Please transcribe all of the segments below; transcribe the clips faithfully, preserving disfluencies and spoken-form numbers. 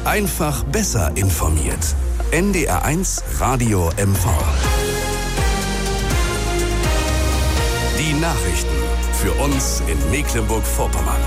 Einfach besser informiert. N D R eins Radio M V. Die Nachrichten für uns in Mecklenburg-Vorpommern.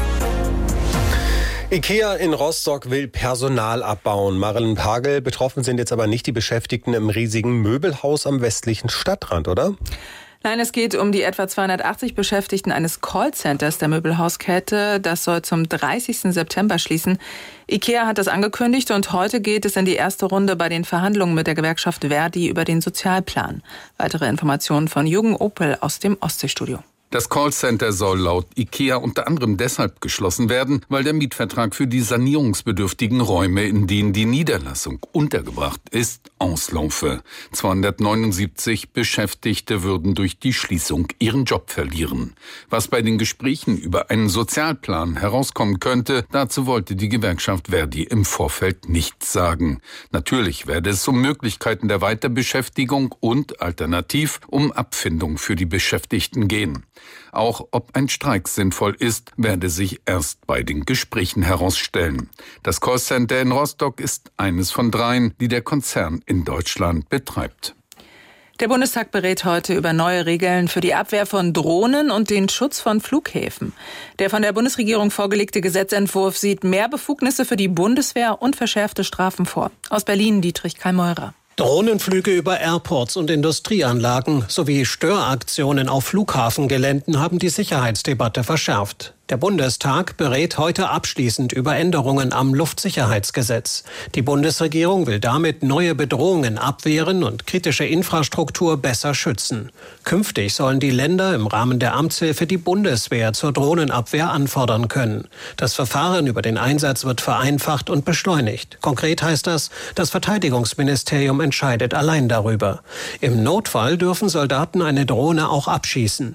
IKEA in Rostock will Personal abbauen. Marilyn Pagel, betroffen sind jetzt aber nicht die Beschäftigten im riesigen Möbelhaus am westlichen Stadtrand, oder? Nein, es geht um die etwa zweihundertachtzig Beschäftigten eines Callcenters der Möbelhauskette. Das soll zum dreißigsten September schließen. IKEA hat das angekündigt und heute geht es in die erste Runde bei den Verhandlungen mit der Gewerkschaft Verdi über den Sozialplan. Weitere Informationen von Jürgen Opel aus dem Ostseestudio. Das Callcenter soll laut IKEA unter anderem deshalb geschlossen werden, weil der Mietvertrag für die sanierungsbedürftigen Räume, in denen die Niederlassung untergebracht ist, auslaufe. zweihundertneunundsiebzig Beschäftigte würden durch die Schließung ihren Job verlieren. Was bei den Gesprächen über einen Sozialplan herauskommen könnte, dazu wollte die Gewerkschaft Verdi im Vorfeld nichts sagen. Natürlich werde es um Möglichkeiten der Weiterbeschäftigung und alternativ um Abfindung für die Beschäftigten gehen. Auch ob ein Streik sinnvoll ist, werde sich erst bei den Gesprächen herausstellen. Das Callcenter in Rostock ist eines von dreien, die der Konzern in Deutschland betreibt. Der Bundestag berät heute über neue Regeln für die Abwehr von Drohnen und den Schutz von Flughäfen. Der von der Bundesregierung vorgelegte Gesetzentwurf sieht mehr Befugnisse für die Bundeswehr und verschärfte Strafen vor. Aus Berlin Dietrich Kallmeurer. Drohnenflüge über Airports und Industrieanlagen sowie Störaktionen auf Flughafengeländen haben die Sicherheitsdebatte verschärft. Der Bundestag berät heute abschließend über Änderungen am Luftsicherheitsgesetz. Die Bundesregierung will damit neue Bedrohungen abwehren und kritische Infrastruktur besser schützen. Künftig sollen die Länder im Rahmen der Amtshilfe die Bundeswehr zur Drohnenabwehr anfordern können. Das Verfahren über den Einsatz wird vereinfacht und beschleunigt. Konkret heißt das, das Verteidigungsministerium entscheidet allein darüber. Im Notfall dürfen Soldaten eine Drohne auch abschießen.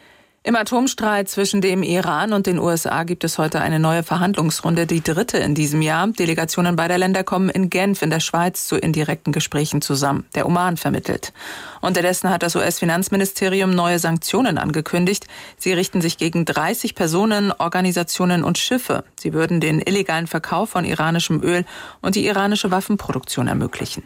Im Atomstreit zwischen dem Iran und den U S A gibt es heute eine neue Verhandlungsrunde, die dritte in diesem Jahr. Delegationen beider Länder kommen in Genf in der Schweiz zu indirekten Gesprächen zusammen. Der Oman vermittelt. Unterdessen hat das U S-Finanzministerium neue Sanktionen angekündigt. Sie richten sich gegen dreißig Personen, Organisationen und Schiffe. Sie würden den illegalen Verkauf von iranischem Öl und die iranische Waffenproduktion ermöglichen.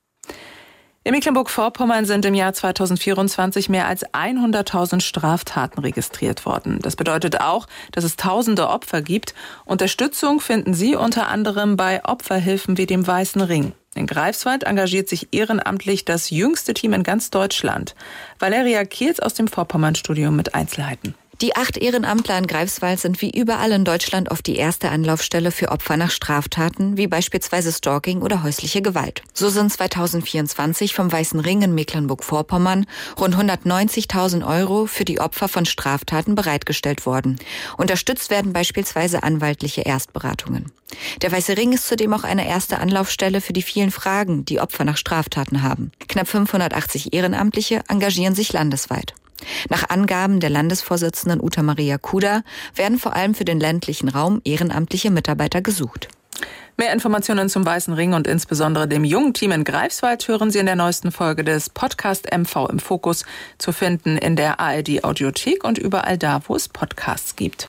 In Mecklenburg-Vorpommern sind im Jahr zweitausendvierundzwanzig mehr als hunderttausend Straftaten registriert worden. Das bedeutet auch, dass es tausende Opfer gibt. Unterstützung finden sie unter anderem bei Opferhilfen wie dem Weißen Ring. In Greifswald engagiert sich ehrenamtlich das jüngste Team in ganz Deutschland. Valeria Kiels aus dem Vorpommern-Studio mit Einzelheiten. Die acht Ehrenamtler in Greifswald sind wie überall in Deutschland oft die erste Anlaufstelle für Opfer nach Straftaten, wie beispielsweise Stalking oder häusliche Gewalt. So sind zweitausendvierundzwanzig vom Weißen Ring in Mecklenburg-Vorpommern rund hundertneunzigtausend Euro für die Opfer von Straftaten bereitgestellt worden. Unterstützt werden beispielsweise anwaltliche Erstberatungen. Der Weiße Ring ist zudem auch eine erste Anlaufstelle für die vielen Fragen, die Opfer nach Straftaten haben. Knapp fünfhundertachtzig Ehrenamtliche engagieren sich landesweit. Nach Angaben der Landesvorsitzenden Uta Maria Kuda werden vor allem für den ländlichen Raum ehrenamtliche Mitarbeiter gesucht. Mehr Informationen zum Weißen Ring und insbesondere dem jungen Team in Greifswald hören Sie in der neuesten Folge des Podcast M V im Fokus, zu finden in der A R D Audiothek und überall da, wo es Podcasts gibt.